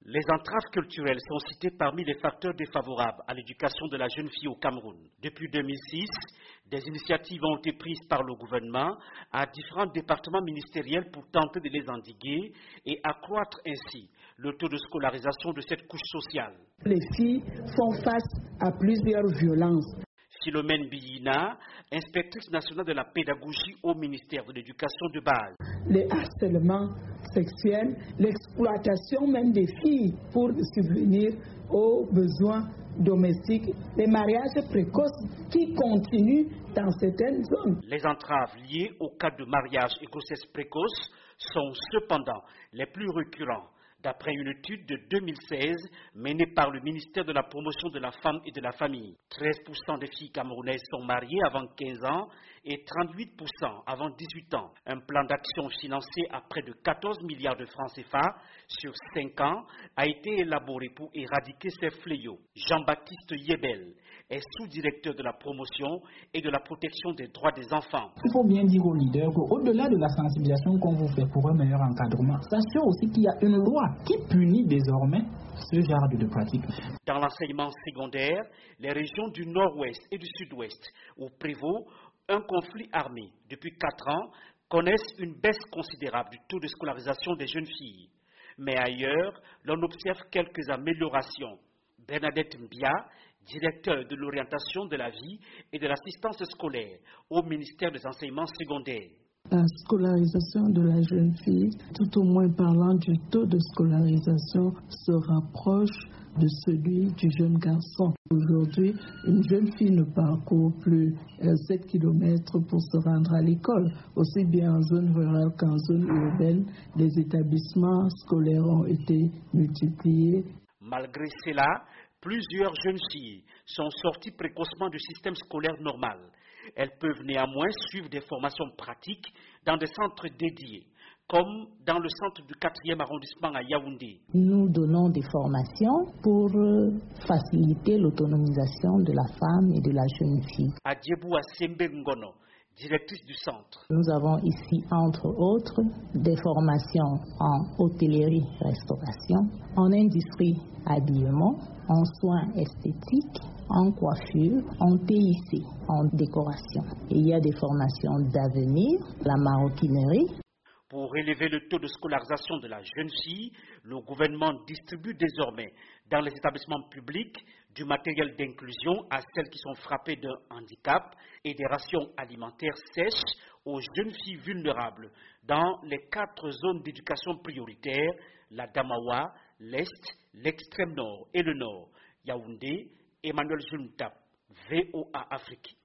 Les entraves culturelles sont citées parmi les facteurs défavorables à l'éducation de la jeune fille au Cameroun. Depuis 2006, des initiatives ont été prises par le gouvernement à différents départements ministériels pour tenter de les endiguer et accroître ainsi le taux de scolarisation de cette couche sociale. Les filles font face à plusieurs violences. Philomène Biyina, inspectrice nationale de la pédagogie au ministère de l'Éducation de base. Les harcèlements sexuels, l'exploitation même des filles pour subvenir aux besoins domestiques, les mariages précoces qui continuent dans certaines zones. Les entraves liées au cas de mariage et grossesse précoce sont cependant les plus récurrents. D'après une étude de 2016 menée par le ministère de la Promotion de la Femme et de la Famille, 13% des filles camerounaises sont mariées avant 15 ans et 38% avant 18 ans. Un plan d'action financé à près de 14 milliards de francs CFA sur 5 ans a été élaboré pour éradiquer ces fléaux. Jean-Baptiste Yebel est sous-directeur de la promotion et de la protection des droits des enfants. Il faut bien dire aux leaders qu'au-delà de la sensibilisation qu'on vous fait pour un meilleur encadrement, sachez aussi qu'il y a une loi qui punit désormais ce genre de pratique. Dans l'enseignement secondaire, les régions du nord-ouest et du sud-ouest, où prévaut un conflit armé depuis 4 ans, connaissent une baisse considérable du taux de scolarisation des jeunes filles. Mais ailleurs, l'on observe quelques améliorations. Bernadette Mbia, directeur de l'orientation de la vie et de l'assistance scolaire au ministère des enseignements secondaires. La scolarisation de la jeune fille, tout au moins parlant du taux de scolarisation, se rapproche de celui du jeune garçon. Aujourd'hui, une jeune fille ne parcourt plus 7 km pour se rendre à l'école. Aussi bien en zone rurale qu'en zone urbaine, les établissements scolaires ont été multipliés. Malgré cela, plusieurs jeunes filles sont sorties précocement du système scolaire normal. Elles peuvent néanmoins suivre des formations pratiques dans des centres dédiés, comme dans le centre du 4e arrondissement à Yaoundé. Nous donnons des formations pour faciliter l'autonomisation de la femme et de la jeune fille. Adjeboua Sembe Ngono, directrice du centre. Nous avons ici, entre autres, des formations en hôtellerie-restauration, en industrie habillement, en soins esthétiques, en coiffure, en TIC, en décoration. Et il y a des formations d'avenir, la maroquinerie. Pour élever le taux de scolarisation de la jeune fille, le gouvernement distribue désormais dans les établissements publics du matériel d'inclusion à celles qui sont frappées d'un handicap et des rations alimentaires sèches aux jeunes filles vulnérables dans les 4 zones d'éducation prioritaire, la Damawa, l'Est, l'extrême nord et le nord. Yaoundé, Emmanuel Juntap, VOA Afrique.